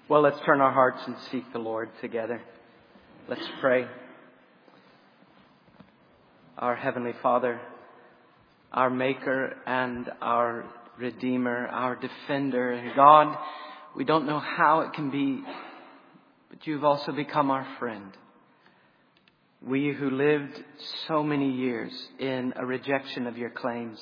Well, let's turn our hearts and seek the Lord together. Let's pray. Our Heavenly Father, our Maker and our Redeemer, our Defender, and God, we don't know how it can be, but You've also become our friend. We who lived so many years in a rejection of Your claims.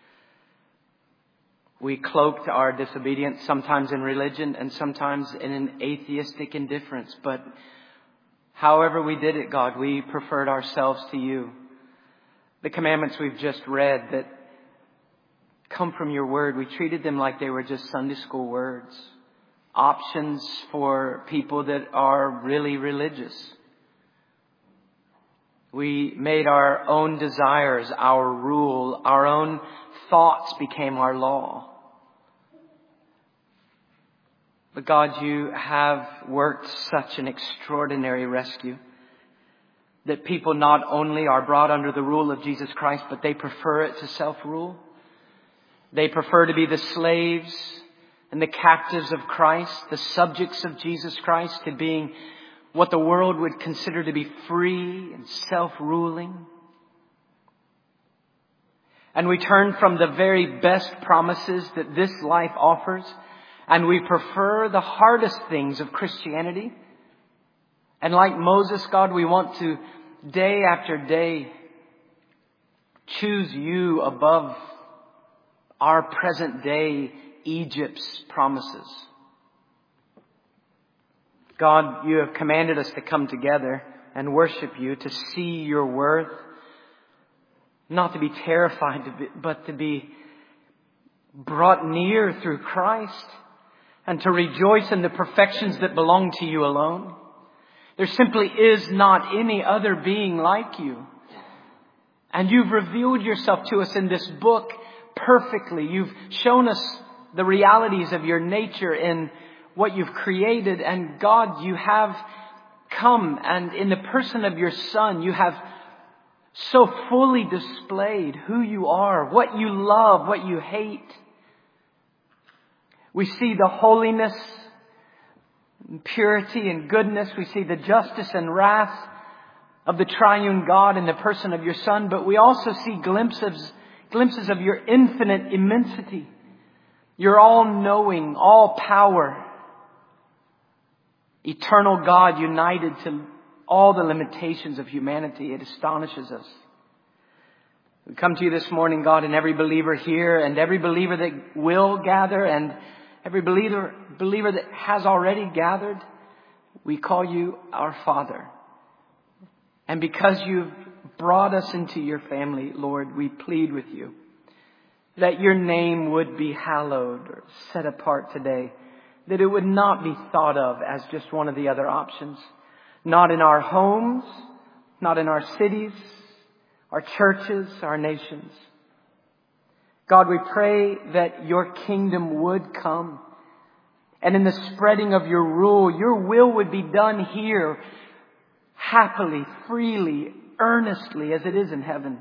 We cloaked our disobedience sometimes in religion and sometimes in an atheistic indifference. But however we did it, God, we preferred ourselves to You. The commandments we've just read that come from Your Word, we treated them like they were just Sunday school words. Options for people that are really religious. We made our own desires our rule. Our own thoughts became our law. But God, You have worked such an extraordinary rescue that people not only are brought under the rule of Jesus Christ, but they prefer it to self-rule. They prefer to be the slaves and the captives of Christ, the subjects of Jesus Christ, to being what the world would consider to be free and self-ruling. And we turn from the very best promises that this life offers, and we prefer the hardest things of Christianity. And like Moses, God, we want to, day after day, choose You above our present day Egypt's promises. God, You have commanded us to come together and worship You, to see Your worth, not to be terrified, but to be brought near through Christ, and to rejoice in the perfections that belong to You alone. There simply is not any other being like You. And You've revealed Yourself to us in this book perfectly. You've shown us the realities of Your nature in what You've created. And God, You have come, and in the person of Your Son, You have so fully displayed who You are, what You love, what You hate. We see the holiness, and purity and goodness. We see the justice and wrath of the triune God in the person of Your Son. But we also see glimpses of Your infinite immensity, Your all-knowing, all-power, eternal God united to all the limitations of humanity. It astonishes us. We come to You this morning, God, and every believer here and every believer that will gather and every believer that has already gathered, we call You our Father. And because You've brought us into Your family, Lord, we plead with You that Your name would be hallowed or set apart today, that it would not be thought of as just one of the other options. Not in our homes, not in our cities, our churches, our nations. God, we pray that Your kingdom would come, and in the spreading of Your rule, Your will would be done here happily, freely, earnestly, as it is in heaven.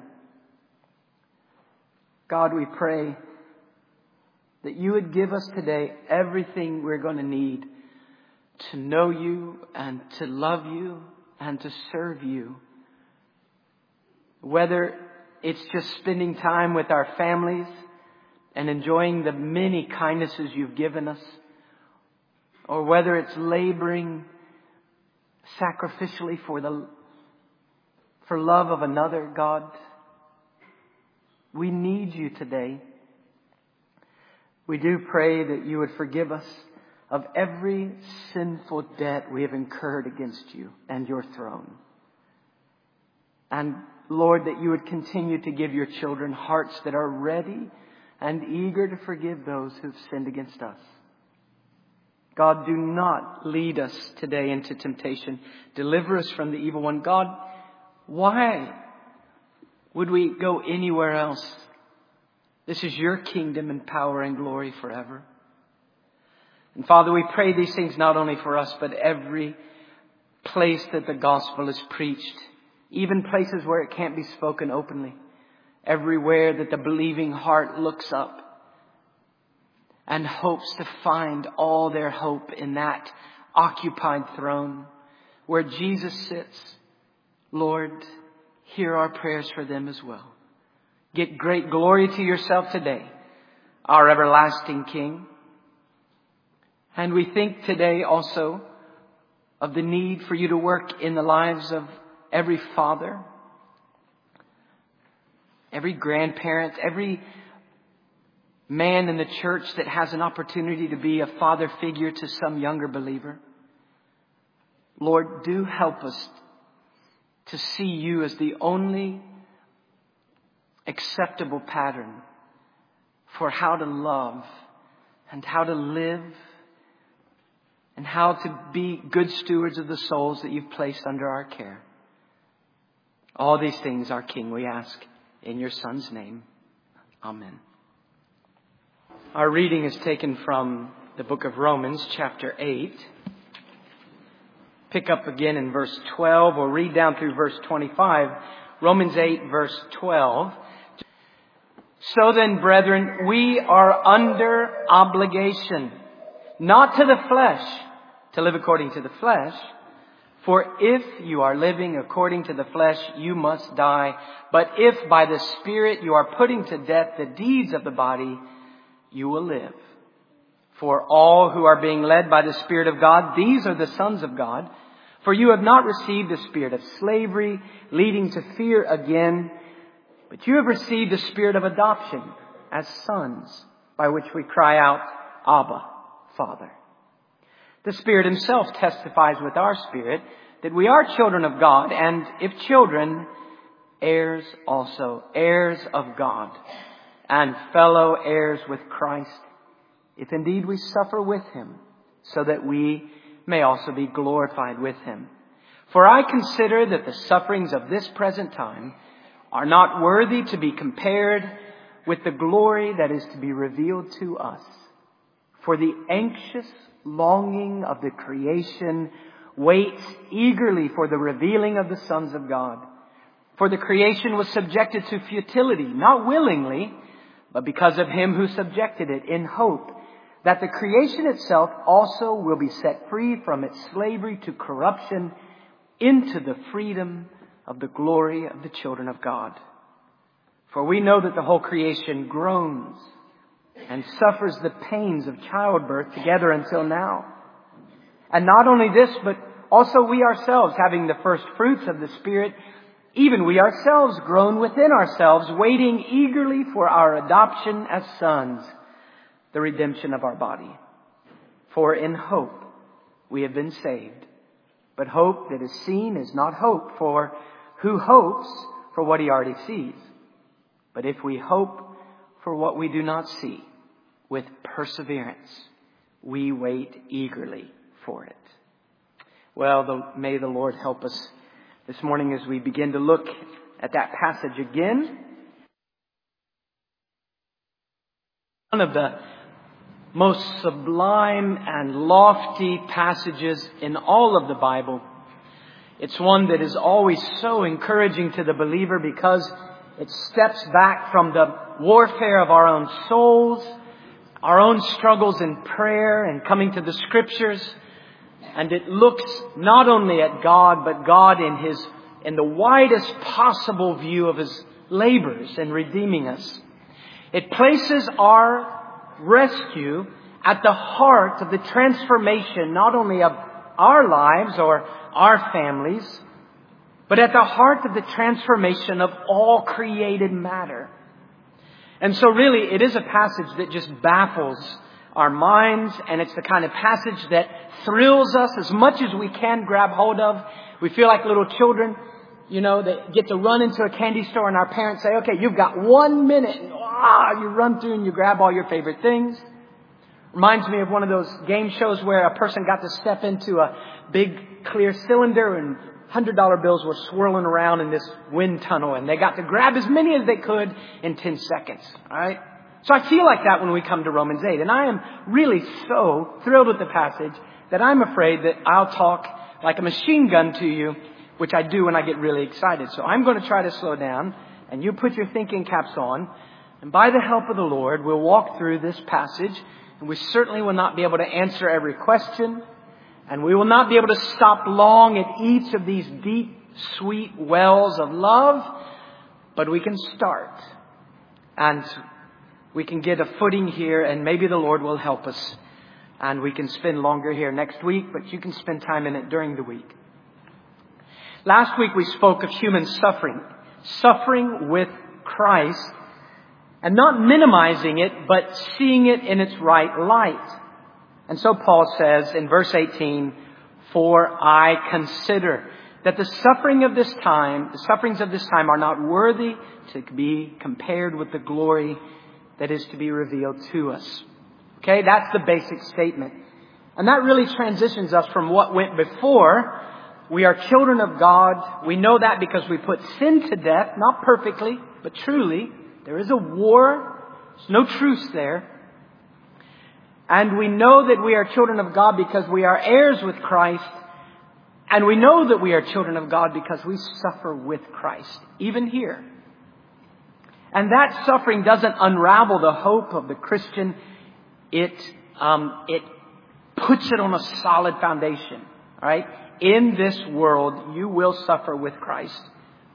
God, we pray that You would give us today everything we're going to need to know You and to love You and to serve You. Whether it's just spending time with our families and enjoying the many kindnesses You've given us, or whether it's laboring sacrificially for love of another, God, we need You today. We do pray that You would forgive us of every sinful debt we have incurred against You and Your throne. And Lord, that You would continue to give Your children hearts that are ready and eager to forgive those who've sinned against us. God, do not lead us today into temptation. Deliver us from the evil one. God, why would we go anywhere else? This is Your kingdom and power and glory forever. And Father, we pray these things not only for us, but every place that the gospel is preached, even places where it can't be spoken openly, everywhere that the believing heart looks up and hopes to find all their hope in that occupied throne where Jesus sits. Lord, hear our prayers for them as well. Get great glory to yourself today, our everlasting King. And we think today also of the need for you to work in the lives of every father, every grandparent, every man in the church that has an opportunity to be a father figure to some younger believer. Lord, do help us to see you as the only acceptable pattern for how to love and how to live and how to be good stewards of the souls that you've placed under our care. All these things, our King, we ask in your Son's name. Amen. Our reading is taken from the book of Romans, chapter 8. Pick up again in verse 12. We'll read down through verse 25. Romans 8, verse 12. So then, brethren, we are under obligation, not to the flesh, to live according to the flesh. For if you are living according to the flesh, you must die. But if by the Spirit you are putting to death the deeds of the body, you will live. For all who are being led by the Spirit of God, these are the sons of God. For you have not received the spirit of slavery, leading to fear again, but you have received the spirit of adoption as sons, by which we cry out, Abba, Father. The Spirit Himself testifies with our spirit that we are children of God, and if children, heirs also, heirs of God, and fellow heirs with Christ, if indeed we suffer with Him, so that we may also be glorified with Him. For I consider that the sufferings of this present time are not worthy to be compared with the glory that is to be revealed to us. For the anxious longing of the creation waits eagerly for the revealing of the sons of God. For the creation was subjected to futility, not willingly, but because of Him who subjected it, in hope that the creation itself also will be set free from its slavery to corruption into the freedom of the glory of the children of God. For we know that the whole creation groans and suffers the pains of childbirth together until now. And not only this, but also we ourselves, having the first fruits of the Spirit, even we ourselves groan within ourselves, waiting eagerly for our adoption as sons, the redemption of our body. For in hope we have been saved. But hope that is seen is not hope, for who hopes for what he already sees? But if we hope for what we do not see, with perseverance we wait eagerly for it. Well, may the Lord help us this morning as we begin to look at that passage again. One of the most sublime and lofty passages in all of the Bible. It's one that is always so encouraging to the believer because it steps back from the warfare of our own souls, our own struggles in prayer and coming to the Scriptures. And it looks not only at God, but God in the widest possible view of His labors in redeeming us. It places our rescue at the heart of the transformation, not only of our lives or our families, but at the heart of the transformation of all created matter. And so really, it is a passage that just baffles our minds, and it's the kind of passage that thrills us as much as we can grab hold of. We feel like little children, that get to run into a candy store and our parents say, okay, you've got 1 minute. And you run through and you grab all your favorite things. Reminds me of one of those game shows where a person got to step into a big clear cylinder and $100 bills were swirling around in this wind tunnel, and they got to grab as many as they could in 10 seconds. All right? So I feel like that when we come to Romans 8. And I am really so thrilled with the passage that I'm afraid that I'll talk like a machine gun to you, which I do when I get really excited. So I'm going to try to slow down, and you put your thinking caps on. And by the help of the Lord, we'll walk through this passage. And we certainly will not be able to answer every question. And we will not be able to stop long at each of these deep, sweet wells of love, but we can start. And we can get a footing here, and maybe the Lord will help us. And we can spend longer here next week, but you can spend time in it during the week. Last week we spoke of human suffering. Suffering with Christ. And not minimizing it, but seeing it in its right light. And so Paul says in verse 18, "For I consider that the sufferings of this time are not worthy to be compared with the glory that is to be revealed to us." Okay, that's the basic statement. And that really transitions us from what went before. We are children of God. We know that because we put sin to death, not perfectly, but truly. There is a war. There's no truce there. And we know that we are children of God because we are heirs with Christ. And we know that we are children of God because we suffer with Christ, even here. And that suffering doesn't unravel the hope of the Christian. It puts it on a solid foundation. All right? In this world, you will suffer with Christ.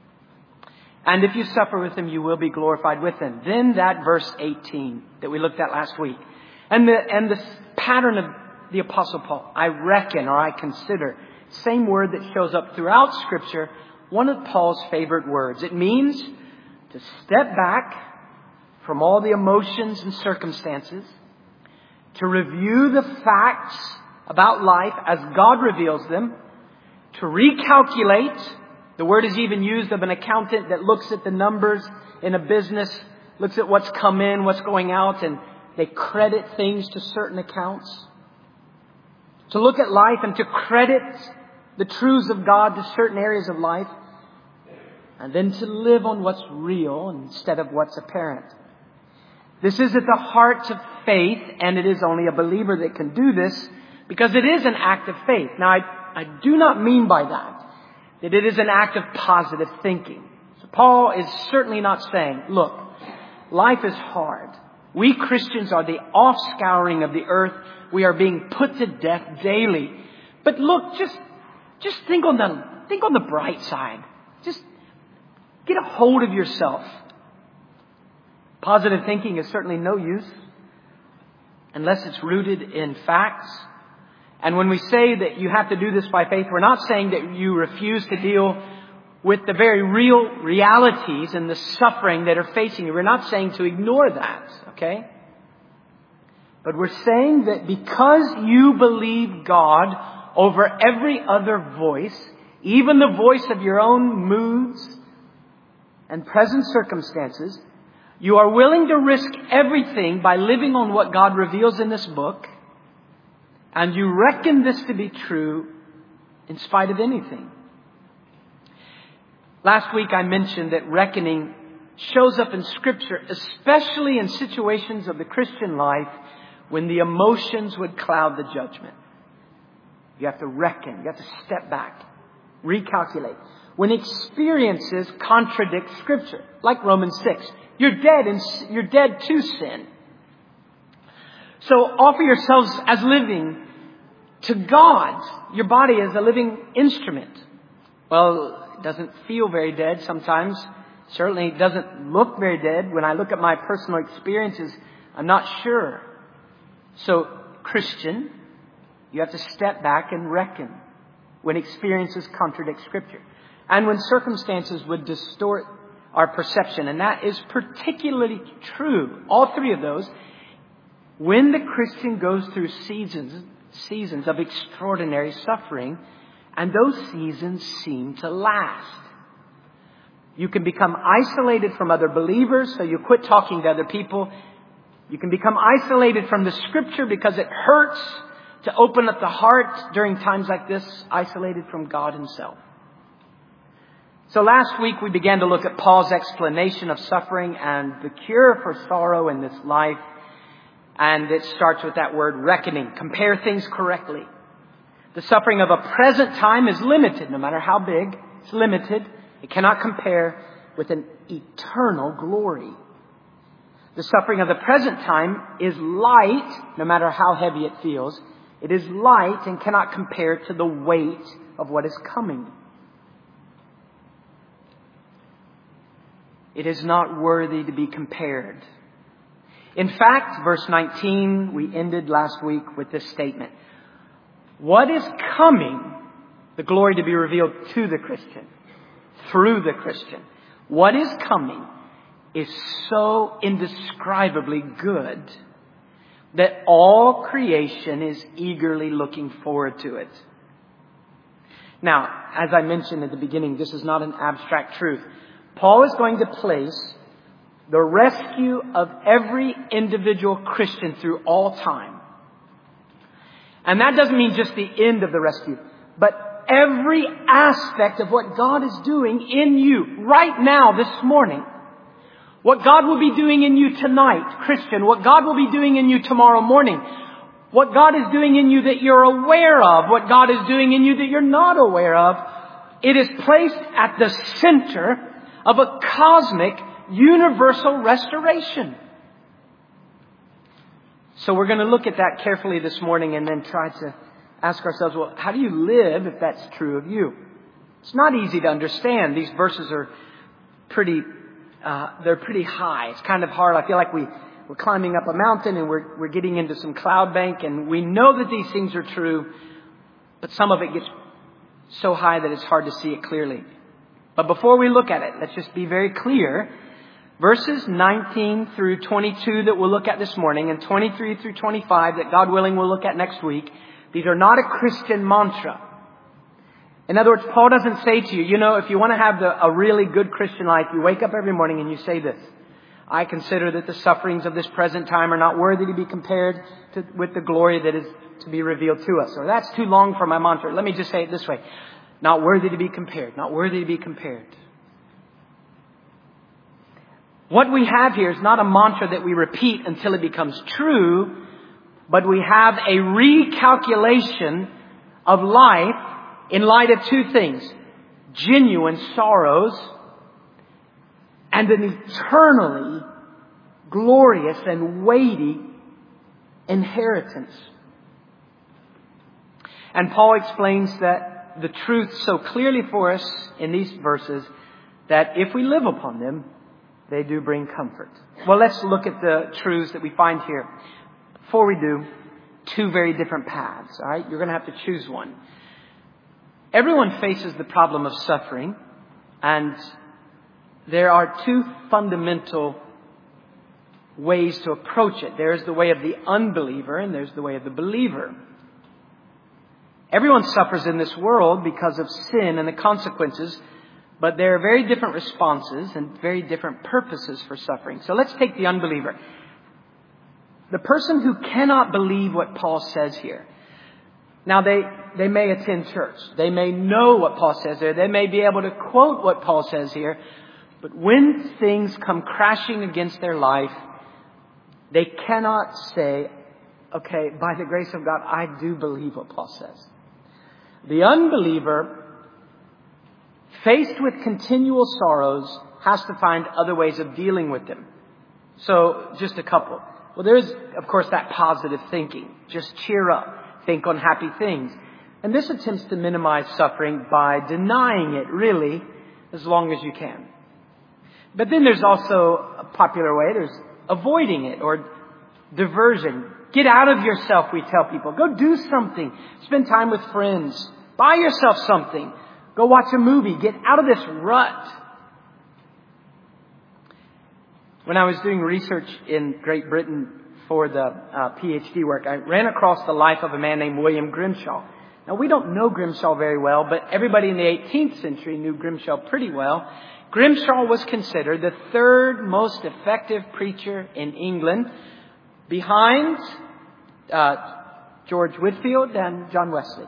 And if you suffer with Him, you will be glorified with Him. Then that verse 18 that we looked at last week. And the pattern of the Apostle Paul, I reckon or I consider, same word that shows up throughout Scripture, one of Paul's favorite words. It means to step back from all the emotions and circumstances, to review the facts about life as God reveals them, to recalculate. The word is even used of an accountant that looks at the numbers in a business, looks at what's come in, what's going out, and they credit things to certain accounts. To look at life and to credit the truths of God to certain areas of life. And then to live on what's real instead of what's apparent. This is at the heart of faith, and it is only a believer that can do this because it is an act of faith. Now, I do not mean by that it is an act of positive thinking. So Paul is certainly not saying, look, life is hard. We Christians are the offscouring of the earth. We are being put to death daily. But look, just think on the bright side. Just get a hold of yourself. Positive thinking is certainly no use unless it's rooted in facts. And when we say that you have to do this by faith, we're not saying that you refuse to deal with the very real realities and the suffering that are facing you. We're not saying to ignore that, okay? But we're saying that because you believe God over every other voice, even the voice of your own moods and present circumstances, you are willing to risk everything by living on what God reveals in this book, and you reckon this to be true in spite of anything. Last week I mentioned that reckoning shows up in Scripture, especially in situations of the Christian life when the emotions would cloud the judgment. You have to reckon. You have to step back. Recalculate. When experiences contradict Scripture, like Romans 6. You're dead to sin. So offer yourselves as living to God. Your body is a living instrument. Well, it doesn't feel very dead sometimes. Certainly it doesn't look very dead. When I look at my personal experiences, I'm not sure. So, Christian, you have to step back and reckon when experiences contradict Scripture. And when circumstances would distort our perception. And that is particularly true, all three of those, when the Christian goes through seasons of extraordinary suffering, and those seasons seem to last. You can become isolated from other believers, so you quit talking to other people. You can become isolated from the Scripture because it hurts to open up the heart during times like this, isolated from God Himself. So last week we began to look at Paul's explanation of suffering and the cure for sorrow in this life. And it starts with that word reckoning. Compare things correctly. The suffering of a present time is limited, no matter how big. It's limited. It cannot compare with an eternal glory. The suffering of the present time is light, no matter how heavy it feels. It is light and cannot compare to the weight of what is coming. It is not worthy to be compared. In fact, verse 19, we ended last week with this statement. What is coming, the glory to be revealed to the Christian, through the Christian. What is coming is so indescribably good that all creation is eagerly looking forward to it. Now, as I mentioned at the beginning, this is not an abstract truth. Paul is going to place the rescue of every individual Christian through all time. And that doesn't mean just the end of the rescue, but every aspect of what God is doing in you right now, this morning. What God will be doing in you tonight, Christian. What God will be doing in you tomorrow morning. What God is doing in you that you're aware of. What God is doing in you that you're not aware of. It is placed at the center of a cosmic, universal restoration. So we're going to look at that carefully this morning and then try to ask ourselves, well, how do you live if that's true of you? It's not easy to understand. These verses are they're pretty high. It's kind of hard. I feel like we're climbing up a mountain and we're getting into some cloud bank, and we know that these things are true, but some of it gets so high that it's hard to see it clearly. But before we look at it, let's just be very clear. Verses 19 through 22 that we'll look at this morning, and 23 through 25 that God willing we'll look at next week, these are not a Christian mantra. In other words, Paul doesn't say to you, if you want to have a really good Christian life, you wake up every morning and you say this. I consider that the sufferings of this present time are not worthy to be compared with the glory that is to be revealed to us. Or that's too long for my mantra. Let me just say it this way. Not worthy to be compared. Not worthy to be compared. What we have here is not a mantra that we repeat until it becomes true, but we have a recalculation of life in light of two things. Genuine sorrows and an eternally glorious and weighty inheritance. And Paul explains that the truth so clearly for us in these verses that if we live upon them, they do bring comfort. Well, let's look at the truths that we find here. Before we do, two very different paths, all right? You're going to have to choose one. Everyone faces the problem of suffering, and there are two fundamental ways to approach it. There's the way of the unbeliever, and there's the way of the believer. Everyone suffers in this world because of sin and the consequences, but there are very different responses and very different purposes for suffering. So let's take the unbeliever. The person who cannot believe what Paul says here. Now, they may attend church. They may know what Paul says there. They may be able to quote what Paul says here. But when things come crashing against their life, they cannot say, okay, by the grace of God, I do believe what Paul says. The unbeliever, faced with continual sorrows, has to find other ways of dealing with them. So, just a couple. Well, there is, of course, that positive thinking. Just cheer up. Think on happy things. And this attempts to minimize suffering by denying it, really, as long as you can. But then there's also a popular way. There's avoiding it or diversion. Get out of yourself, we tell people. Go do something. Spend time with friends. Buy yourself something. Go watch a movie. Get out of this rut. When I was doing research in Great Britain for the PhD work, I ran across the life of a man named William Grimshaw. Now, we don't know Grimshaw very well, but everybody in the 18th century knew Grimshaw pretty well. Grimshaw was considered the third most effective preacher in England, behind George Whitefield and John Wesley.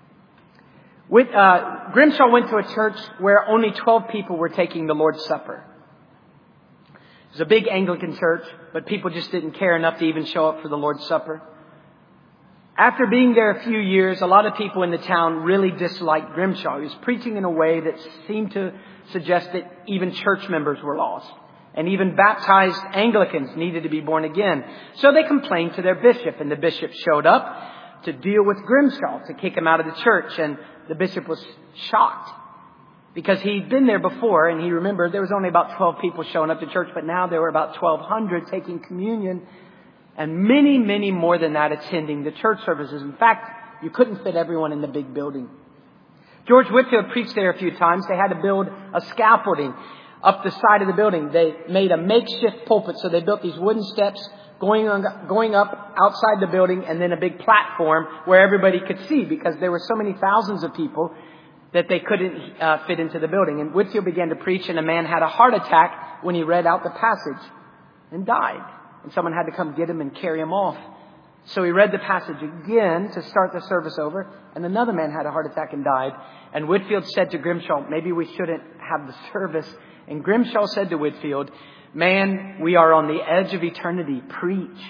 Grimshaw went to a church where only 12 people were taking the Lord's Supper. It was a big Anglican church, but people just didn't care enough to even show up for the Lord's Supper. After being there a few years, a lot of people in the town really disliked Grimshaw. He was preaching in a way that seemed to suggest that even church members were lost. And even baptized Anglicans needed to be born again. So they complained to their bishop, and the bishop showed up. to deal with Grimshaw, to kick him out of the church. And the bishop was shocked because he'd been there before, and he remembered there was only about 12 people showing up to church, but now there were about 1,200 taking communion, and many, many more than that attending the church services. In fact, you couldn't fit everyone in the big building. George Whitefield preached there a few times. They had to build a scaffolding up the side of the building. They made a makeshift pulpit, so they built these wooden steps going up outside the building, and then a big platform where everybody could see, because there were so many thousands of people that they couldn't fit into the building. And Whitefield began to preach, and a man had a heart attack when he read out the passage and died. And someone had to come get him and carry him off. So he read the passage again to start the service over, and another man had a heart attack and died. And Whitefield said to Grimshaw, maybe we shouldn't have the service. And Grimshaw said to Whitefield, man, we are on the edge of eternity. Preach.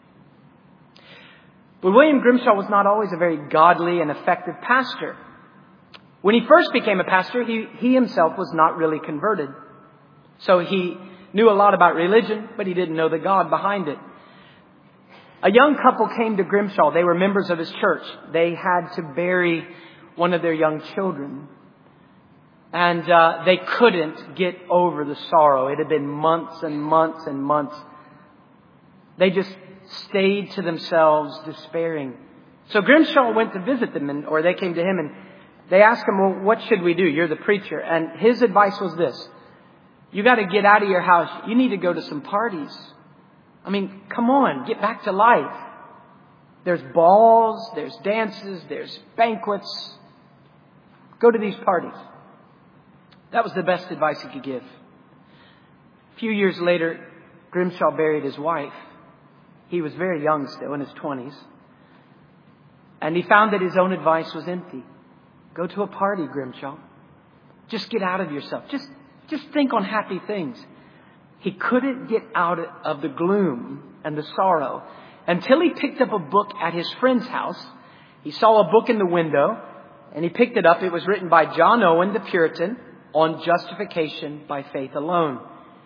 But William Grimshaw was not always a very godly and effective pastor. When he first became a pastor, he himself was not really converted. So he knew a lot about religion, but he didn't know the God behind it. A young couple came to Grimshaw. They were members of his church. They had to bury one of their young children. And they couldn't get over the sorrow. It had been months and months and months. They just stayed to themselves, despairing. So Grimshaw went to visit them, or they came to him, and they asked him, well, what should we do? You're the preacher. And his advice was this. You got to get out of your house. You need to go to some parties. I mean, come on, get back to life. There's balls, there's dances, there's banquets. Go to these parties. That was the best advice he could give. A few years later, Grimshaw buried his wife. He was very young still, in his 20s. And he found that his own advice was empty. Go to a party, Grimshaw. Just get out of yourself. Just think on happy things. He couldn't get out of the gloom and the sorrow until he picked up a book at his friend's house. He saw a book in the window, and he picked it up. It was written by John Owen, the Puritan, on justification by faith alone.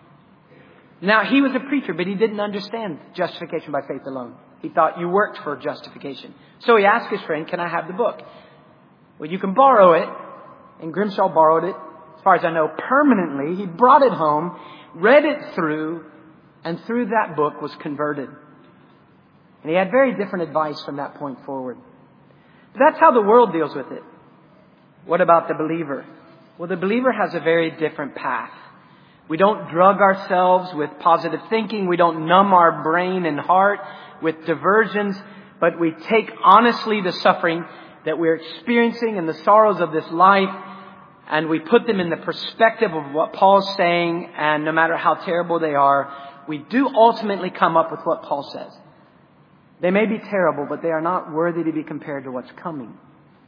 Now, he was a preacher, but he didn't understand justification by faith alone. He thought you worked for justification. So he asked his friend, can I have the book? Well, you can borrow it. And Grimshaw borrowed it, as far as I know, permanently. He brought it home, read it through, and through that book was converted. And he had very different advice from that point forward. But that's how the world deals with it. What about the believer? Well, the believer has a very different path. We don't drug ourselves with positive thinking. We don't numb our brain and heart with diversions, but we take honestly the suffering that we're experiencing and the sorrows of this life, and we put them in the perspective of what Paul's saying, and no matter how terrible they are, we do ultimately come up with what Paul says. They may be terrible, but they are not worthy to be compared to what's coming.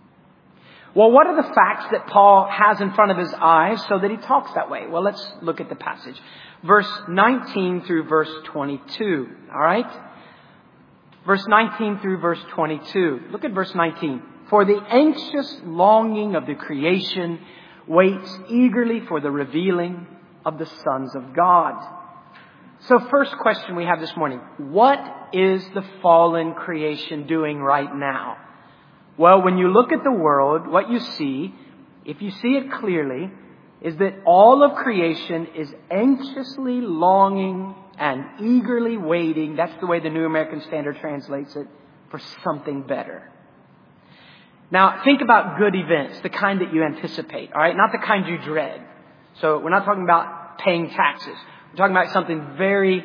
Well, what are the facts that Paul has in front of his eyes so that he talks that way? Well, let's look at the passage. Verse 19 through verse 22. All right? Verse 19 through verse 22. Look at verse 19. For the anxious longing of the creation waits eagerly for the revealing of the sons of God. So first question we have this morning. What is the fallen creation doing right now? Well, when you look at the world, what you see, if you see it clearly, is that all of creation is anxiously longing and eagerly waiting. That's the way the New American Standard translates it, for something better. Now, think about good events, the kind that you anticipate, all right? Not the kind you dread. So we're not talking about paying taxes. We're talking about something very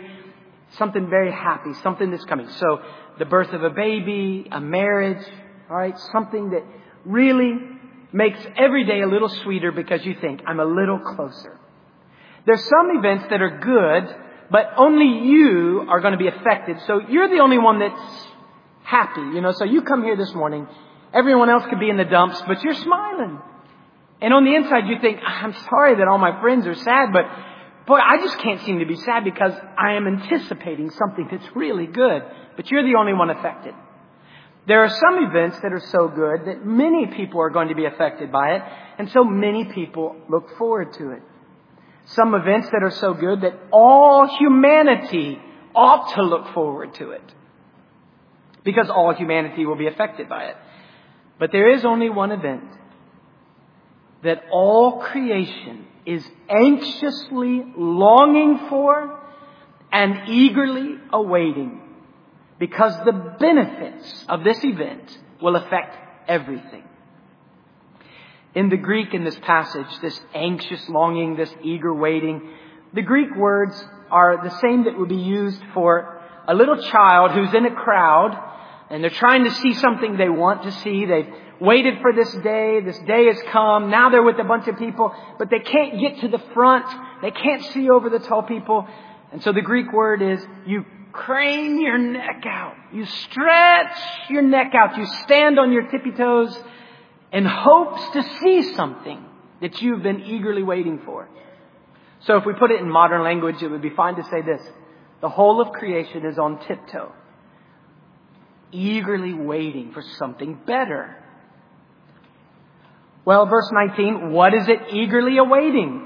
happy, something that's coming. So the birth of a baby, a marriage, all right? Something that really makes every day a little sweeter because you think, I'm a little closer. There's some events that are good, but only you are going to be affected. So you're the only one that's happy, So you come here this morning. Everyone else could be in the dumps, but you're smiling. And on the inside, you think, I'm sorry that all my friends are sad, but boy, I just can't seem to be sad because I am anticipating something that's really good. But you're the only one affected. There are some events that are so good that many people are going to be affected by it, and so many people look forward to it. Some events that are so good that all humanity ought to look forward to it. because all humanity will be affected by it. But there is only one event that all creation is anxiously longing for and eagerly awaiting, because the benefits of this event will affect everything. In the Greek in this passage, this anxious longing, this eager waiting, the Greek words are the same that would be used for a little child who's in a crowd and they're trying to see something they want to see. They've waited for this day. This day has come. Now they're with a bunch of people, but they can't get to the front. They can't see over the tall people. And so the Greek word is you crane your neck out. You stretch your neck out. You stand on your tippy toes in hopes to see something that you've been eagerly waiting for. So if we put it in modern language, it would be fine to say this: the whole of creation is on tiptoe, eagerly waiting for something better. Well, verse 19, what is it eagerly awaiting?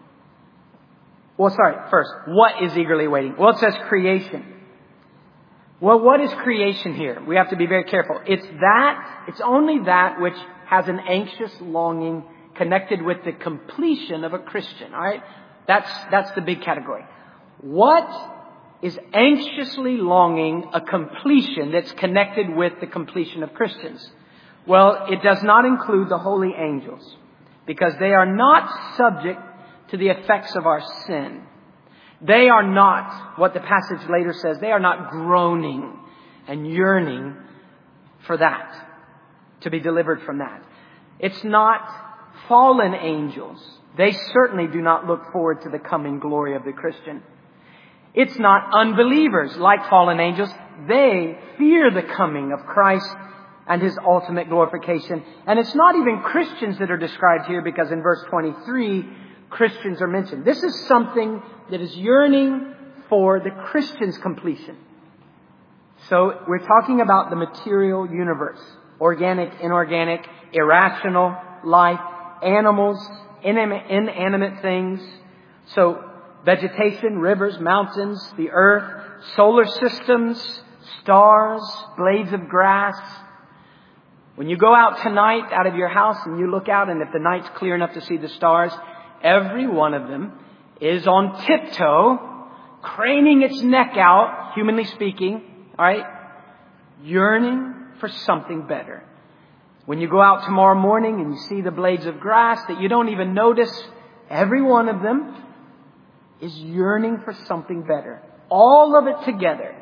First, what is eagerly awaiting? Well, it says creation. Well, what is creation here? We have to be very careful. It's only that which has an anxious longing connected with the completion of a Christian. All right? That's the big category. What is anxiously longing a completion that's connected with the completion of Christians? Well, it does not include the holy angels, because they are not subject to the effects of our sin. They are not, what the passage later says, they are not groaning and yearning for that, to be delivered from that. It's not fallen angels. They certainly do not look forward to the coming glory of the Christian. It's not unbelievers like fallen angels. They fear the coming of Christ and His ultimate glorification. And it's not even Christians that are described here, because in verse 23, Christians are mentioned. This is something that is yearning for the Christian's completion. So we're talking about the material universe: organic, inorganic, irrational life, animals, inanimate things. So vegetation, rivers, mountains, the earth, solar systems, stars, blades of grass. When you go out tonight out of your house and you look out, and if the night's clear enough to see the stars, every one of them is on tiptoe, craning its neck out, humanly speaking, all right, yearning for something better. When you go out tomorrow morning and you see the blades of grass that you don't even notice, every one of them is yearning for something better. All of it together.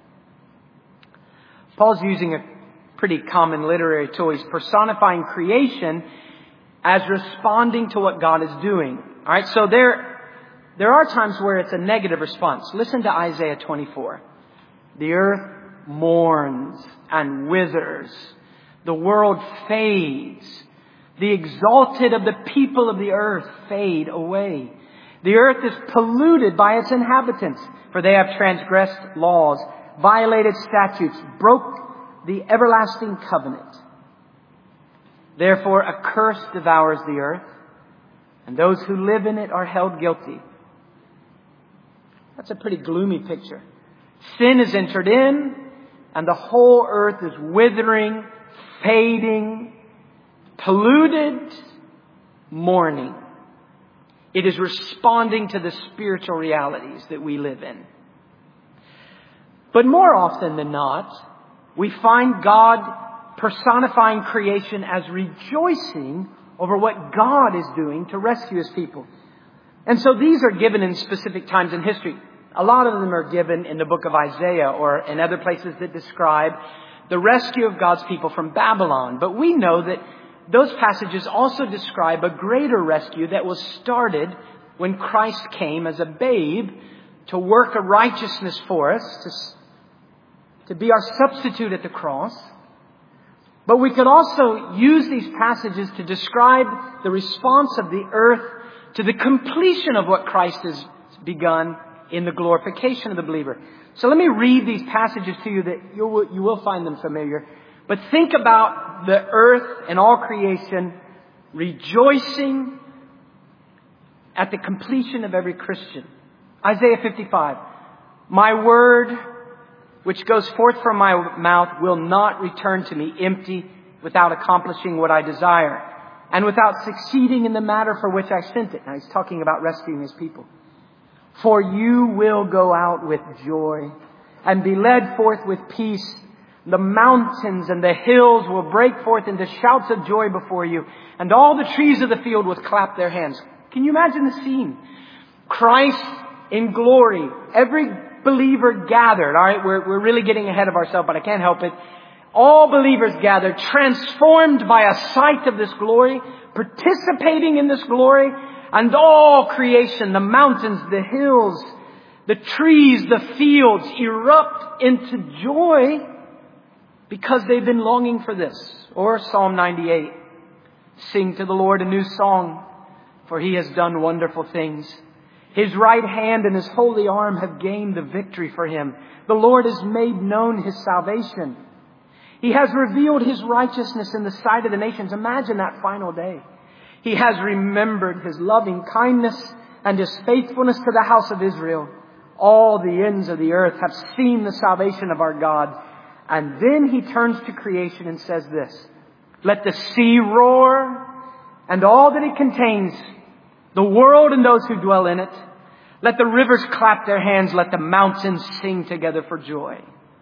Paul's using a pretty common literary tool. He's personifying creation as responding to what God is doing. All right, so there are times where it's a negative response. Listen to Isaiah 24. The earth mourns and withers. The world fades. The exalted of the people of the earth fade away. The earth is polluted by its inhabitants, for they have transgressed laws, violated statutes, broke the everlasting covenant. Therefore, a curse devours the earth, and those who live in it are held guilty. That's a pretty gloomy picture. Sin has entered in, and the whole earth is withering, fading, polluted, mourning. It is responding to the spiritual realities that we live in. But more often than not, we find God personifying creation as rejoicing over what God is doing to rescue His people. And so these are given in specific times in history. A lot of them are given in the book of Isaiah or in other places that describe the rescue of God's people from Babylon. But we know that those passages also describe a greater rescue that was started when Christ came as a babe to work a righteousness for us, to be our substitute at the cross. But we could also use these passages to describe the response of the earth to the completion of what Christ has begun in the glorification of the believer. So let me read these passages to you that you will find them familiar. But think about the earth and all creation rejoicing at the completion of every Christian. Isaiah 55. My word which goes forth from my mouth will not return to me empty, without accomplishing what I desire, and without succeeding in the matter for which I sent it. Now he's talking about rescuing his people. For you will go out with joy and be led forth with peace. The mountains and the hills will break forth into shouts of joy before you, and all the trees of the field will clap their hands. Can you imagine the scene? Christ in glory, every believer gathered. All right, we're really getting ahead of ourselves, but I can't help it. All believers gathered, transformed by a sight of this glory, participating in this glory, and all creation, the mountains, the hills, the trees, the fields erupt into joy because they've been longing for this. Or Psalm 98, sing to the Lord a new song, for He has done wonderful things. His right hand and His holy arm have gained the victory for Him. The Lord has made known His salvation. He has revealed His righteousness in the sight of the nations. Imagine that final day. He has remembered His loving kindness and His faithfulness to the house of Israel. All the ends of the earth have seen the salvation of our God. And then He turns to creation and says this, let the sea roar and all that it contains, the world and those who dwell in it. Let the rivers clap their hands. Let the mountains sing together for joy.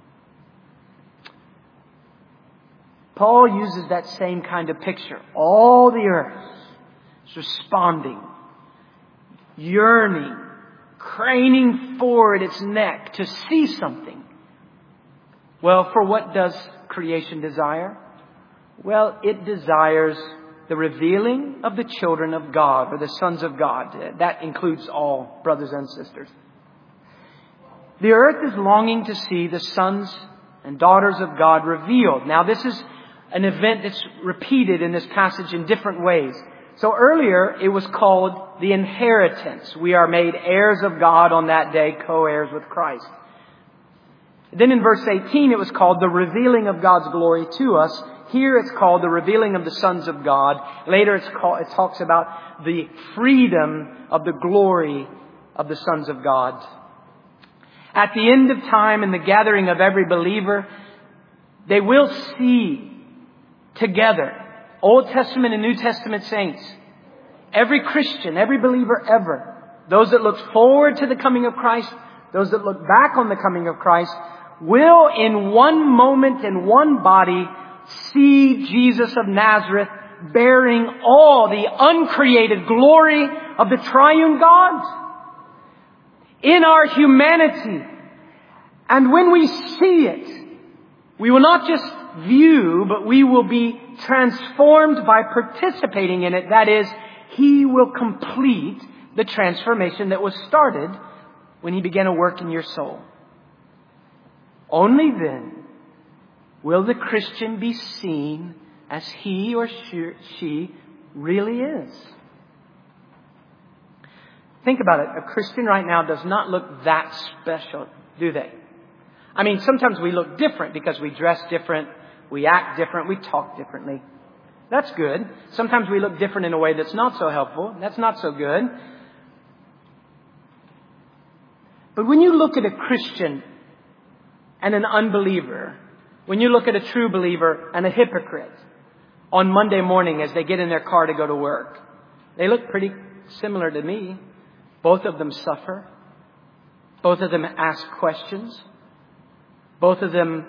Paul uses that same kind of picture. All the earth is responding, yearning, craning forward its neck to see something. Well, for what does creation desire? Well, it desires the revealing of the children of God, or the sons of God. That includes all brothers and sisters. The earth is longing to see the sons and daughters of God revealed. Now, this is an event that's repeated in this passage in different ways. So earlier, it was called the inheritance. We are made heirs of God on that day, co-heirs with Christ. Then in verse 18, it was called the revealing of God's glory to us. Here it's called the revealing of the sons of God. Later it talks about the freedom of the glory of the sons of God. At the end of time, in the gathering of every believer, they will see together, Old Testament and New Testament saints, every Christian, every believer ever, those that look forward to the coming of Christ, those that look back on the coming of Christ, will in one moment in one body see Jesus of Nazareth bearing all the uncreated glory of the triune God in our humanity. And when we see it, we will not just view, but we will be transformed by participating in it. That is, He will complete the transformation that was started when He began a work in your soul. Only then will the Christian be seen as he or she really is. Think about it. A Christian right now does not look that special, do they? I mean, sometimes we look different because we dress different, we act different, we talk differently. That's good. Sometimes we look different in a way that's not so helpful. That's not so good. But when you look at a Christian and an unbeliever, when you look at a true believer and a hypocrite on Monday morning as they get in their car to go to work, they look pretty similar to me. Both of them suffer. Both of them ask questions. Both of them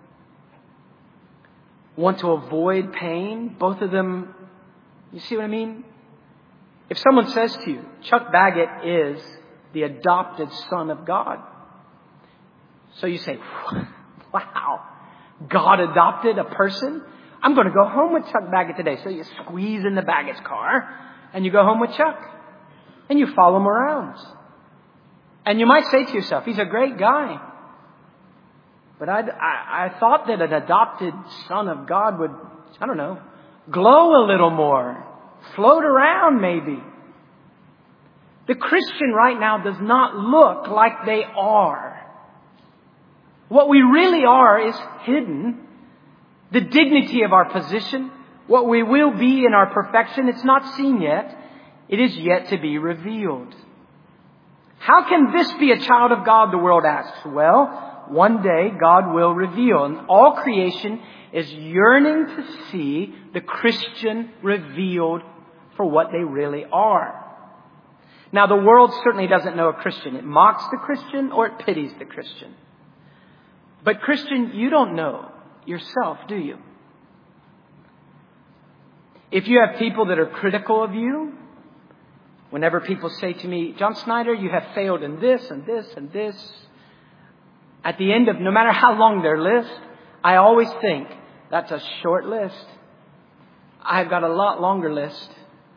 want to avoid pain. Both of them, you see what I mean? If someone says to you, Chuck Baggett is the adopted son of God. So you say, wow, God adopted a person? I'm going to go home with Chuck Baggett today. So you squeeze in the Baggett's car and you go home with Chuck and you follow him around. And you might say to yourself, he's a great guy. But I thought that an adopted son of God would, I don't know, glow a little more, float around maybe. The Christian right now does not look like they are. What we really are is hidden. The dignity of our position, what we will be in our perfection, it's not seen yet. It is yet to be revealed. How can this be a child of God, the world asks? Well, one day God will reveal. And all creation is yearning to see the Christian revealed for what they really are. Now, the world certainly doesn't know a Christian. It mocks the Christian or it pities the Christian. But Christian, you don't know yourself, do you? If you have people that are critical of you, whenever people say to me, John Snyder, you have failed in this and this and this, at the end of no matter how long their list, I always think, that's a short list. I've got a lot longer list.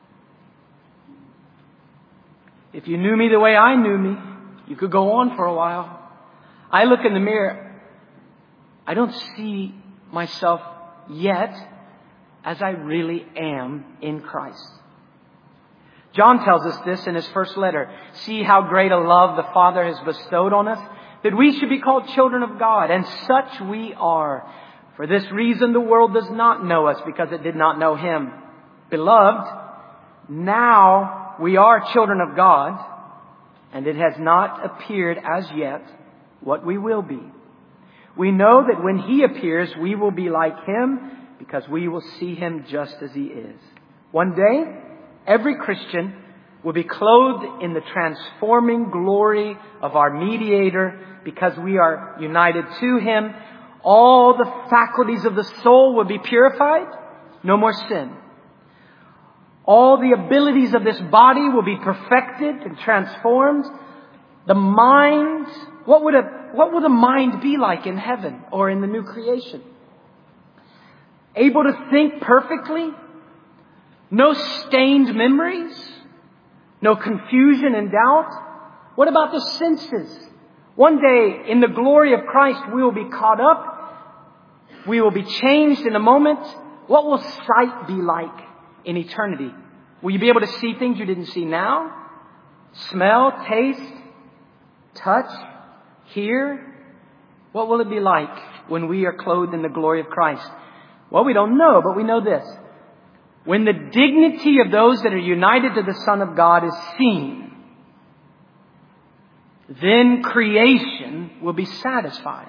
If you knew me the way I knew me, you could go on for a while. I look in the mirror. I don't see myself yet as I really am in Christ. John tells us this in his first letter. See how great a love the Father has bestowed on us, that we should be called children of God, and such we are. For this reason the world does not know us, because it did not know Him. Beloved, now we are children of God, and it has not appeared as yet what we will be. We know that when He appears, we will be like Him, because we will see Him just as He is. One day, every Christian will be clothed in the transforming glory of our mediator, because we are united to Him. All the faculties of the soul will be purified. No more sin. All the abilities of this body will be perfected and transformed. The mind, what would a mind be like in heaven or in the new creation? Able to think perfectly. No stained memories. No confusion and doubt. What about the senses? One day, in the glory of Christ, we will be caught up. We will be changed in a moment. What will sight be like in eternity? Will you be able to see things you didn't see now? Smell, taste, touch, hear? What will it be like when we are clothed in the glory of Christ? Well, we don't know, but we know this. When the dignity of those that are united to the Son of God is seen, then creation will be satisfied.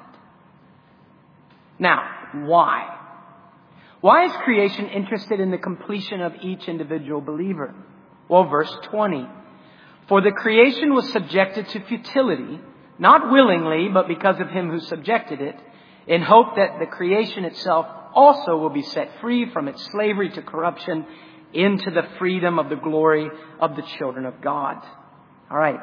Now, why? Why is creation interested in the completion of each individual believer? Well, verse 20. For the creation was subjected to futility, not willingly, but because of Him who subjected it, in hope that the creation itself also will be set free from its slavery to corruption into the freedom of the glory of the children of God. All right.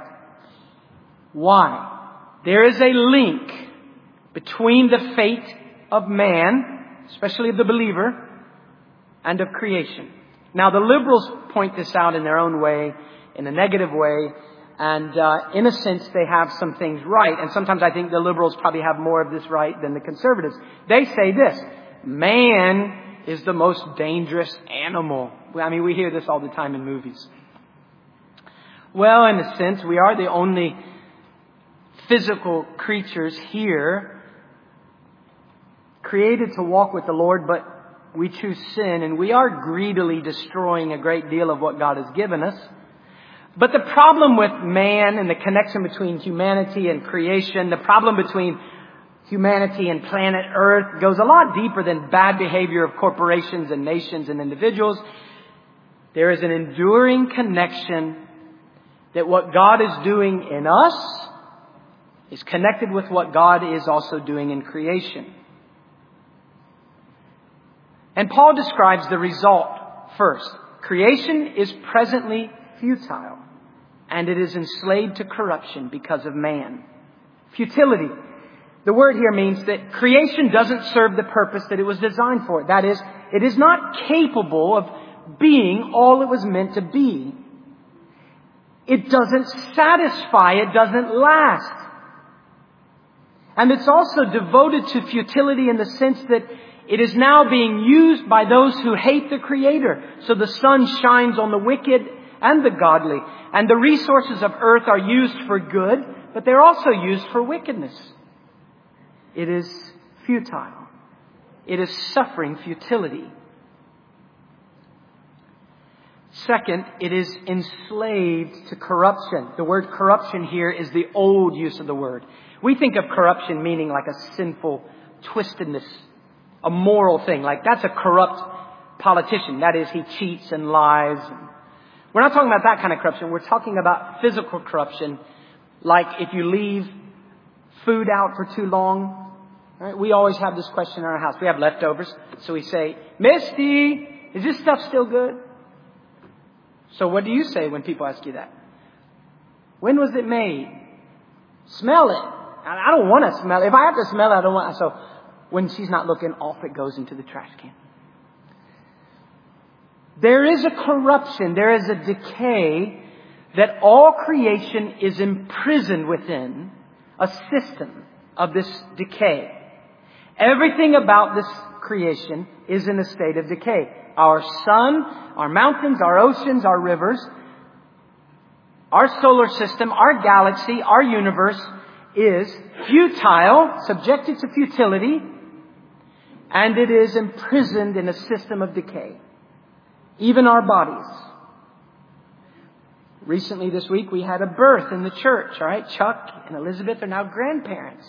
Why? There is a link between the fate of man, especially of the believer, and of creation. Now, the liberals point this out in their own way, in a negative way, and in a sense, they have some things right. And sometimes I think the liberals probably have more of this right than the conservatives. They say this: man is the most dangerous animal. I mean, we hear this all the time in movies. Well, in a sense, we are the only physical creatures here created to walk with the Lord, but we choose sin, and we are greedily destroying a great deal of what God has given us. But the problem with man and the connection between humanity and creation, the problem between humanity and planet Earth goes a lot deeper than bad behavior of corporations and nations and individuals. There is an enduring connection that what God is doing in us is connected with what God is also doing in creation. And Paul describes the result first. Creation is presently futile, and it is enslaved to corruption because of man. Futility. The word here means that creation doesn't serve the purpose that it was designed for. That is, it is not capable of being all it was meant to be. It doesn't satisfy. It doesn't last. And it's also devoted to futility in the sense that it is now being used by those who hate the Creator. So the sun shines on the wicked and the godly. And the resources of earth are used for good, but they're also used for wickedness. It is futile. It is suffering futility. Second, it is enslaved to corruption. The word corruption here is the old use of the word. We think of corruption meaning like a sinful twistedness, a moral thing. Like that's a corrupt politician. That is, he cheats and lies. We're not talking about that kind of corruption. We're talking about physical corruption. Like if you leave food out for too long. Right? We always have this question in our house. We have leftovers. So we say, Misty, is this stuff still good? So what do you say when people ask you that? When was it made? Smell it. I don't want to smell it. If I have to smell it, I don't want it. So when she's not looking, off it goes into the trash can. There is a corruption, there is a decay that all creation is imprisoned within, a system of this decay. Everything about this creation is in a state of decay. Our sun, our mountains, our oceans, our rivers, our solar system, our galaxy, our universe is futile, subjected to futility, and it is imprisoned in a system of decay. Even our bodies. Recently this week we had a birth in the church, all right? Chuck and Elizabeth are now grandparents.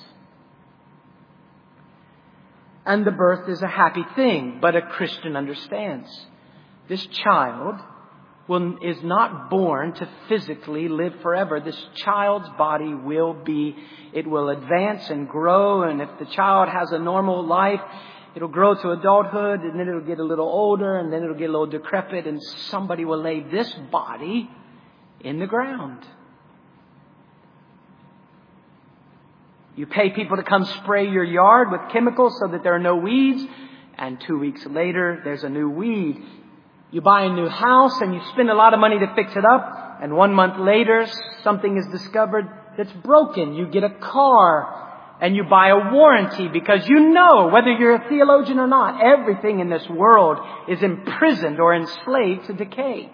And the birth is a happy thing, but a Christian understands. This child is not born to physically live forever. This child's body it will advance and grow, and if the child has a normal life, it'll grow to adulthood, and then it'll get a little older, and then it'll get a little decrepit, and somebody will lay this body in the ground. You pay people to come spray your yard with chemicals so that there are no weeds, and 2 weeks later, there's a new weed. You buy a new house, and you spend a lot of money to fix it up, and 1 month later, something is discovered that's broken. You get a car, and you buy a warranty because you know, whether you're a theologian or not, everything in this world is imprisoned or enslaved to decay.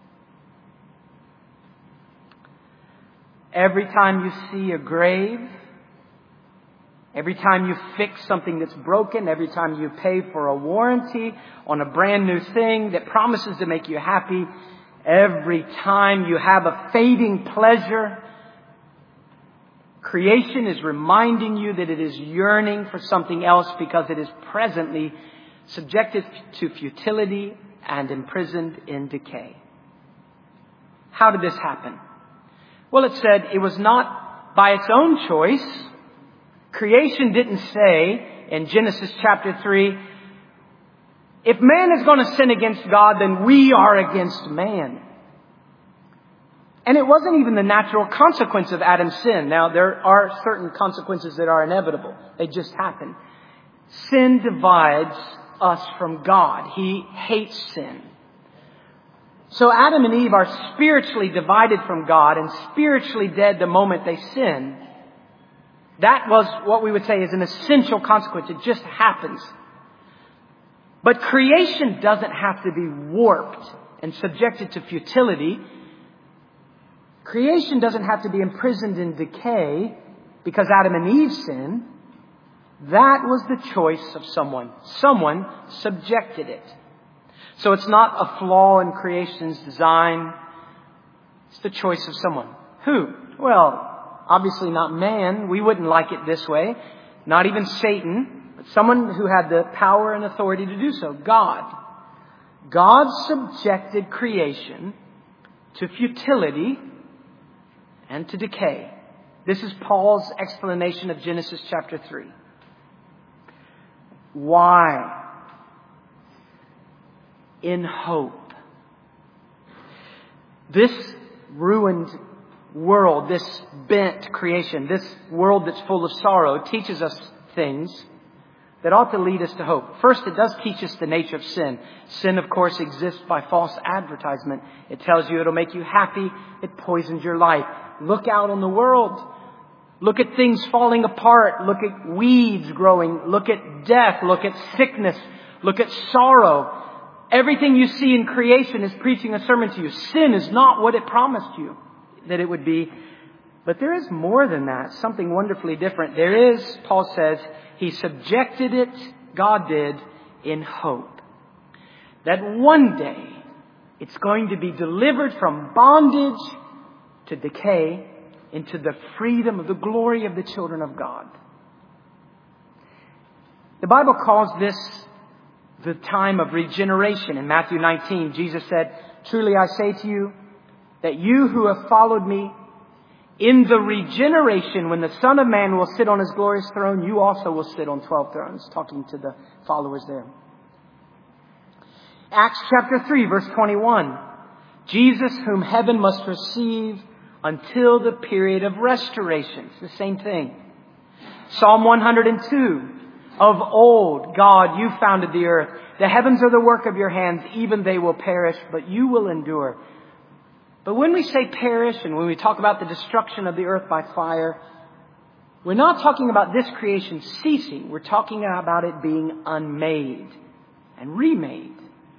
Every time you see a grave, every time you fix something that's broken, every time you pay for a warranty on a brand new thing that promises to make you happy, every time you have a fading pleasure, creation is reminding you that it is yearning for something else because it is presently subjected to futility and imprisoned in decay. How did this happen? Well, it said it was not by its own choice. Creation didn't say in Genesis chapter 3, if man is going to sin against God, then we are against man. And it wasn't even the natural consequence of Adam's sin. Now, there are certain consequences that are inevitable. They just happen. Sin divides us from God. He hates sin. So Adam and Eve are spiritually divided from God and spiritually dead the moment they sin. That was what we would say is an essential consequence. It just happens. But creation doesn't have to be warped and subjected to futility. Creation doesn't have to be imprisoned in decay because Adam and Eve sinned. That was the choice of someone. Someone subjected it. So it's not a flaw in creation's design. It's the choice of someone. Who? Well, obviously not man. We wouldn't like it this way. Not even Satan. But someone who had the power and authority to do so. God. God subjected creation to futility and to decay. This is Paul's explanation of Genesis chapter 3. Why? In hope. This ruined world, this bent creation, this world that's full of sorrow teaches us things that ought to lead us to hope. First, it does teach us the nature of sin. Sin, of course, exists by false advertisement. It tells you it'll make you happy. It poisons your life. Look out on the world. Look at things falling apart. Look at weeds growing. Look at death. Look at sickness. Look at sorrow. Everything you see in creation is preaching a sermon to you. Sin is not what it promised you that it would be. But there is more than that. Something wonderfully different. There is, Paul says, He subjected it, God did, in hope. That one day It's going to be delivered from bondage to decay into the freedom of the glory of the children of God. The Bible calls this the time of regeneration. In Matthew 19, Jesus said, "Truly I say to you, that you who have followed me, in the regeneration, when the Son of Man will sit on His glorious throne, you also will sit on 12 thrones." Talking to the followers there. Acts chapter 3, verse 21. Jesus, whom heaven must receive until the period of restoration. It's the same thing. Psalm 102. Of old, God, you founded the earth. The heavens are the work of your hands. Even they will perish, but you will endure. But when we say perish, and when we talk about the destruction of the earth by fire, we're not talking about this creation ceasing. We're talking about it being unmade and remade.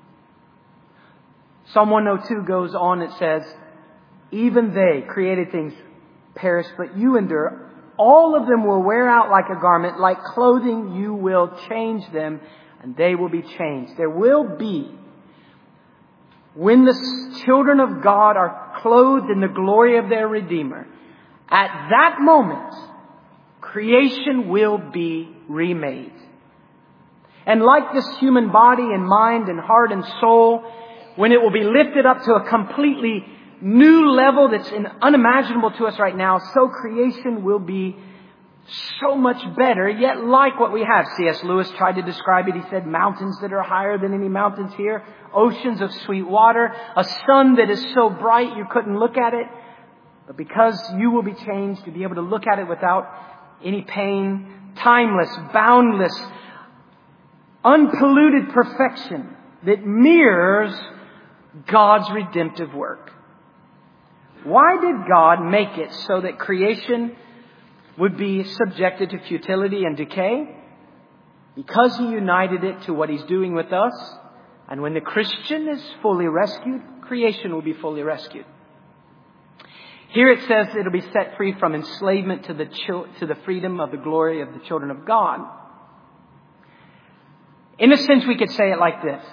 Psalm 102 goes on, it says, "Even they, created things, perish, but you endure. All of them will wear out like a garment. Like clothing, you will change them, and they will be changed." There will be, when the children of God are clothed in the glory of their Redeemer, at that moment, creation will be remade. And like this human body and mind and heart and soul, when it will be lifted up to a completely new level that's unimaginable to us right now, so creation will be so much better, yet like what we have. C.S. Lewis tried to describe it. He said, mountains that are higher than any mountains here, oceans of sweet water, a sun that is so bright you couldn't look at it. But because you will be changed to be able to look at it without any pain, timeless, boundless, unpolluted perfection that mirrors God's redemptive work. Why did God make it so that creation would be subjected to futility and decay? Because He united it to what He's doing with us. And when the Christian is fully rescued, creation will be fully rescued. Here it says it'll be set free from enslavement to the freedom of the glory of the children of God. In a sense, we could say it like this.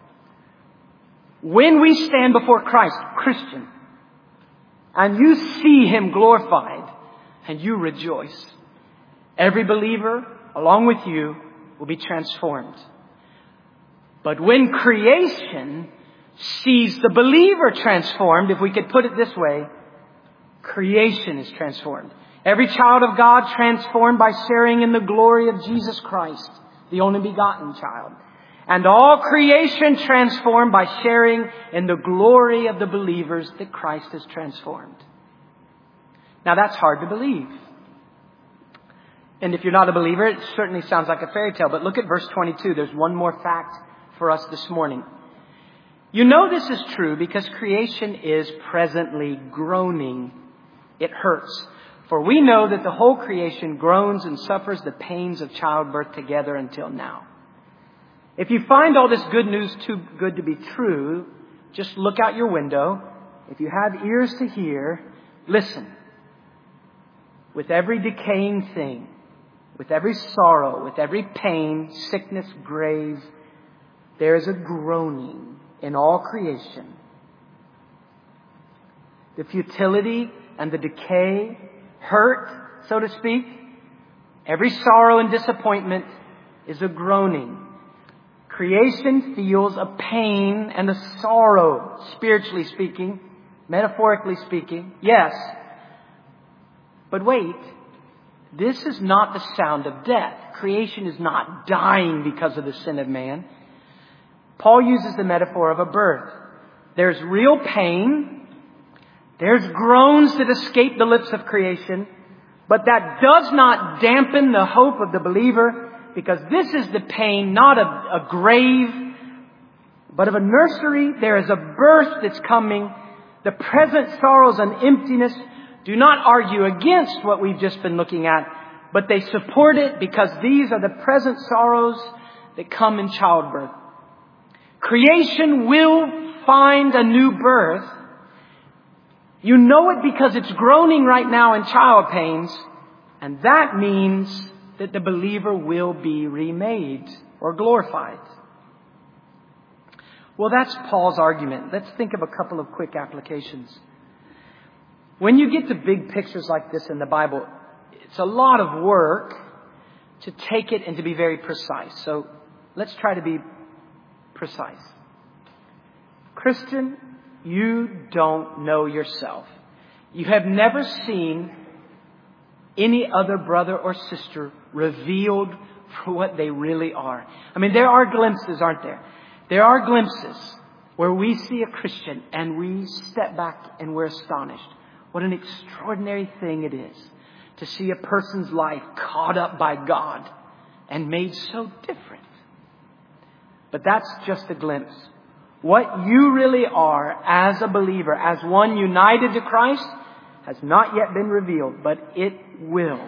When we stand before Christ, Christian, and you see Him glorified, and you rejoice, every believer, along with you, will be transformed. But when creation sees the believer transformed, if we could put it this way, creation is transformed. Every child of God transformed by sharing in the glory of Jesus Christ, the only begotten child. And all creation transformed by sharing in the glory of the believers that Christ has transformed. Now that's hard to believe. And if you're not a believer, it certainly sounds like a fairy tale. But look at verse 22. There's one more fact for us this morning. You know this is true because creation is presently groaning. It hurts. For we know that the whole creation groans and suffers the pains of childbirth together until now. If you find all this good news too good to be true, just look out your window. If you have ears to hear, listen. With every decaying thing, with every sorrow, with every pain, sickness, grave, there is a groaning in all creation. The futility and the decay, hurt, so to speak, every sorrow and disappointment is a groaning. Creation feels a pain and a sorrow, spiritually speaking, metaphorically speaking, yes. But wait, this is not the sound of death. Creation is not dying because of the sin of man. Paul uses the metaphor of a birth. There's real pain. There's groans that escape the lips of creation. But that does not dampen the hope of the believer, because this is the pain not of a grave, but of a nursery. There is a birth that's coming. The present sorrows and emptiness do not argue against what we've just been looking at, but they support it because these are the present sorrows that come in childbirth. Creation will find a new birth. You know it because it's groaning right now in child pains, and that means that the believer will be remade or glorified. Well, that's Paul's argument. Let's think of a couple of quick applications. When you get to big pictures like this in the Bible, it's a lot of work to take it and to be very precise. So let's try to be precise. Christian, you don't know yourself. You have never seen any other brother or sister revealed for what they really are. I mean, there are glimpses, aren't there? There are glimpses where we see a Christian and we step back and we're astonished. What an extraordinary thing it is to see a person's life caught up by God and made so different. But that's just a glimpse. What you really are as a believer, as one united to Christ, has not yet been revealed, but it will.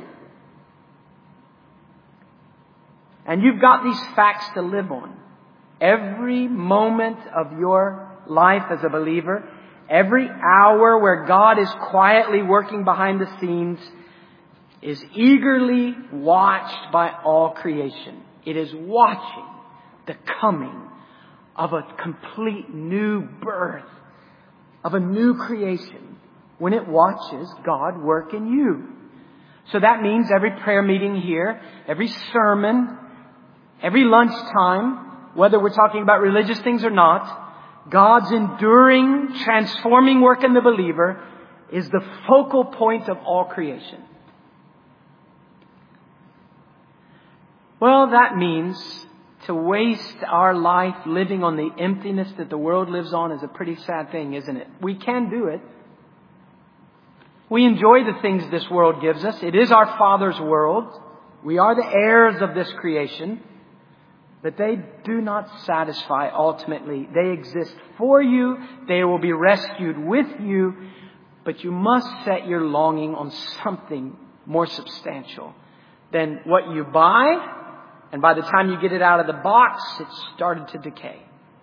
And you've got these facts to live on. Every moment of your life as a believer, every hour where God is quietly working behind the scenes, is eagerly watched by all creation. It is watching the coming of a complete new birth, of a new creation, when it watches God work in you. So that means every prayer meeting here, every sermon, every lunchtime, whether we're talking about religious things or not, God's enduring, transforming work in the believer is the focal point of all creation. Well, that means to waste our life living on the emptiness that the world lives on is a pretty sad thing, isn't it? We can do it. We enjoy the things this world gives us. It is our Father's world. We are the heirs of this creation. But they do not satisfy ultimately. They exist for you. They will be rescued with you. But you must set your longing on something more substantial than what you buy. And by the time you get it out of the box, it's started to decay.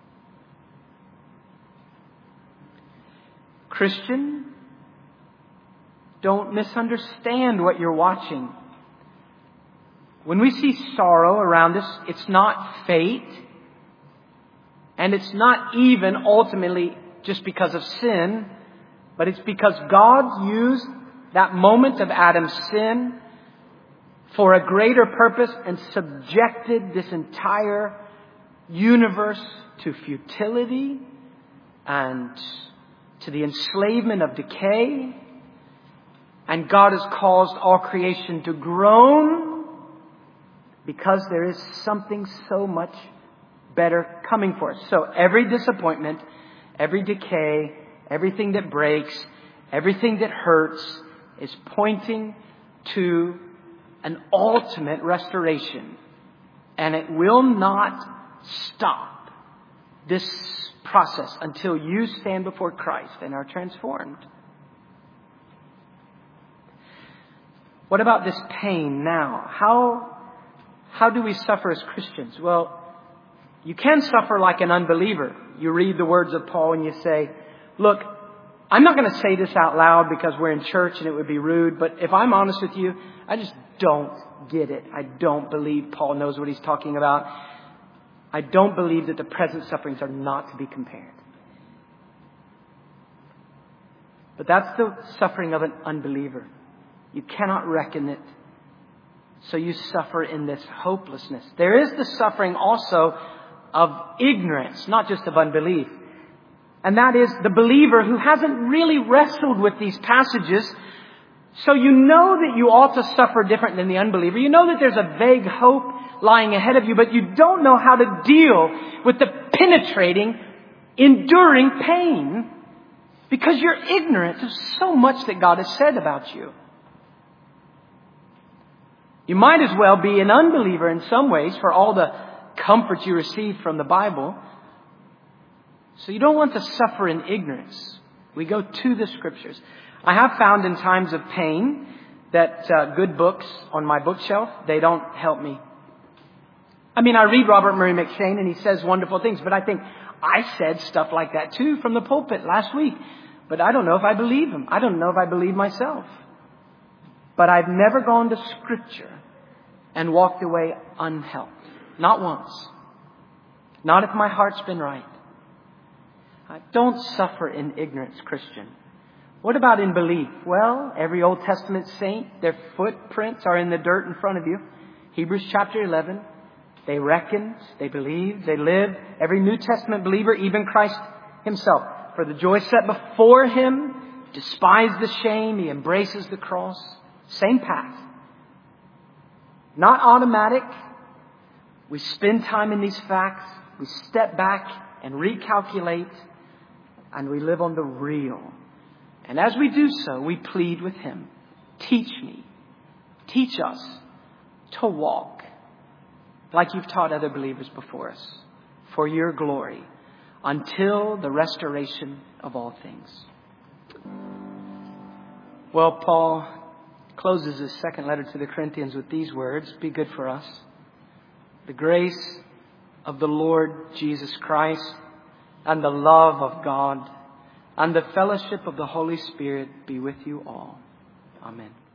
Christian, don't misunderstand what you're watching. When we see sorrow around us, it's not fate. And it's not even ultimately just because of sin. But it's because God used that moment of Adam's sin for a greater purpose and subjected this entire universe to futility and to the enslavement of decay. And God has caused all creation to groan because there is something so much better coming for us. So every disappointment, every decay, everything that breaks, everything that hurts is pointing to an ultimate restoration. And it will not stop this process until you stand before Christ and are transformed. What about this pain now? How do we suffer as Christians? Well, you can suffer like an unbeliever. You read the words of Paul and you say, look, I'm not going to say this out loud because we're in church and it would be rude, but if I'm honest with you, I just don't get it. I don't believe Paul knows what he's talking about. I don't believe that the present sufferings are not to be compared. But that's the suffering of an unbeliever. You cannot reckon it. So you suffer in this hopelessness. There is the suffering also of ignorance, not just of unbelief. And that is the believer who hasn't really wrestled with these passages. So you know that you ought to suffer different than the unbeliever. You know that there's a vague hope lying ahead of you, but you don't know how to deal with the penetrating, enduring pain because you're ignorant of so much that God has said about you. You might as well be an unbeliever in some ways for all the comfort you receive from the Bible. So you don't want to suffer in ignorance. We go to the Scriptures. I have found in times of pain that good books on my bookshelf, they don't help me. I mean, I read Robert Murray McCheyne and he says wonderful things, but I think I said stuff like that too from the pulpit last week. But I don't know if I believe him. I don't know if I believe myself. But I've never gone to Scripture and walked away unhelped. Not once. Not if my heart's been right. Don't suffer in ignorance, Christian. What about in belief? Well, every Old Testament saint, their footprints are in the dirt in front of you. Hebrews chapter 11. They reckoned, they believed, they lived. Every New Testament believer, even Christ Himself, for the joy set before Him, despised the shame. He embraces the cross. Same path. Not automatic. We spend time in these facts. We step back and recalculate. And we live on the real. And as we do so, we plead with Him. Teach me. Teach us to walk like You've taught other believers before us, for Your glory, until the restoration of all things. Well, Paul closes his second letter to the Corinthians with these words. Be good for us. The grace of the Lord Jesus Christ and the love of God and the fellowship of the Holy Spirit be with you all. Amen.